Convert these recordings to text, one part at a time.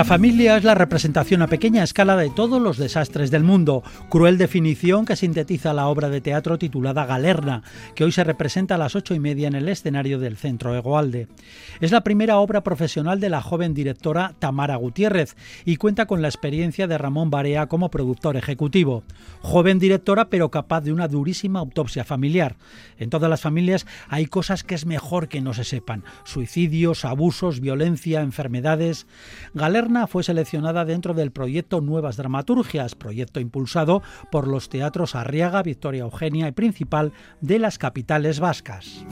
La familia es la representación a pequeña escala de todos los desastres del mundo. Cruel definición que sintetiza la obra de teatro titulada Galerna, que hoy se representa a las 8:30 en el escenario del Centro Egoalde. Es la primera obra profesional de la joven directora Tamara Gutiérrez y cuenta con la experiencia de Ramón Barea como productor ejecutivo. Joven directora, pero capaz de una durísima autopsia familiar. En todas las familias hay cosas que es mejor que no se sepan: suicidios, abusos, violencia, enfermedades. Galerna fue seleccionada dentro del proyecto Nuevas Dramaturgias, proyecto impulsado por los teatros Arriaga, Victoria Eugenia y Principal de las capitales vascas.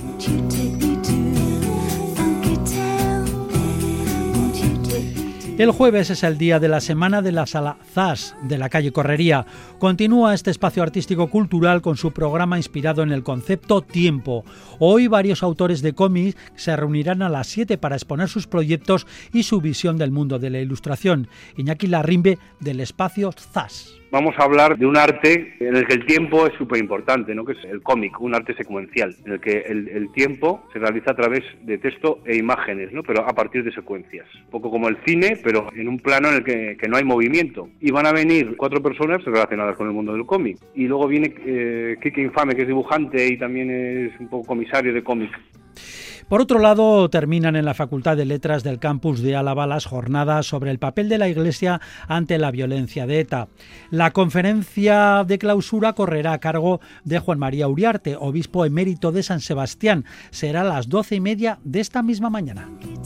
El jueves es el día de la semana de la Sala Zas de la calle Correría. Continúa este espacio artístico cultural con su programa inspirado en el concepto tiempo. Hoy varios autores de cómics se reunirán a las 7 para exponer sus proyectos y su visión del mundo de la ilustración. Iñaki Larrimbe, del espacio Zas. Vamos a hablar de un arte en el que el tiempo es súper importante, ¿no? Que es el cómic, un arte secuencial, en el que el tiempo se realiza a través de texto e imágenes, ¿no? Pero a partir de secuencias. Un poco como el cine, pero en un plano en el que no hay movimiento. Y van a venir 4 personas relacionadas con el mundo del cómic. Y luego viene Quique Infame, que es dibujante y también es un poco comisario de cómic. Por otro lado, terminan en la Facultad de Letras del campus de Álava las jornadas sobre el papel de la Iglesia ante la violencia de ETA. La conferencia de clausura correrá a cargo de Juan María Uriarte, obispo emérito de San Sebastián. Será a las 12:30 de esta misma mañana.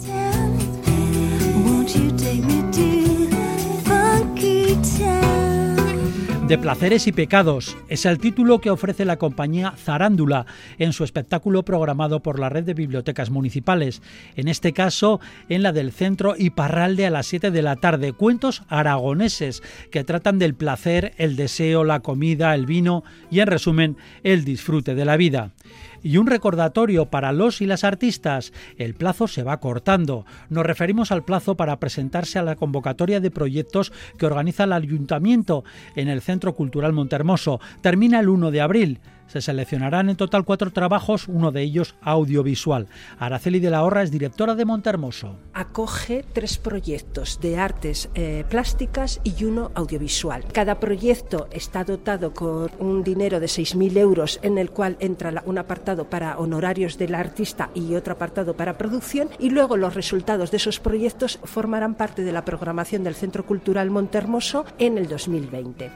De placeres y pecados es el título que ofrece la compañía Zarándula en su espectáculo programado por la red de bibliotecas municipales, en este caso en la del Centro Iparralde a las 7 de la tarde. Cuentos aragoneses que tratan del placer, el deseo, la comida, el vino y, en resumen, el disfrute de la vida. Y un recordatorio para los y las artistas: el plazo se va cortando. Nos referimos al plazo para presentarse a la convocatoria de proyectos que organiza el Ayuntamiento en el Centro Cultural Montermoso. Termina el 1 de abril. Se seleccionarán en total 4 trabajos, uno de ellos audiovisual. Araceli de la Horra es directora de Montermoso. Acoge 3 proyectos de artes plásticas y uno audiovisual. Cada proyecto está dotado con un dinero de 6.000 euros, en el cual entra un apartado para honorarios del artista y otro apartado para producción, y luego los resultados de esos proyectos formarán parte de la programación del Centro Cultural Montermoso en el 2020.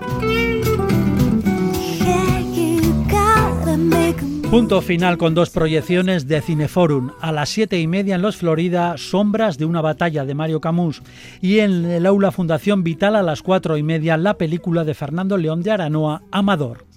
Punto final con 2 proyecciones de Cineforum. A las 7:30 en Los Florida, Sombras de una batalla de Mario Camus. Y en el Aula Fundación Vital a las 4:30 la película de Fernando León de Aranoa, Amador.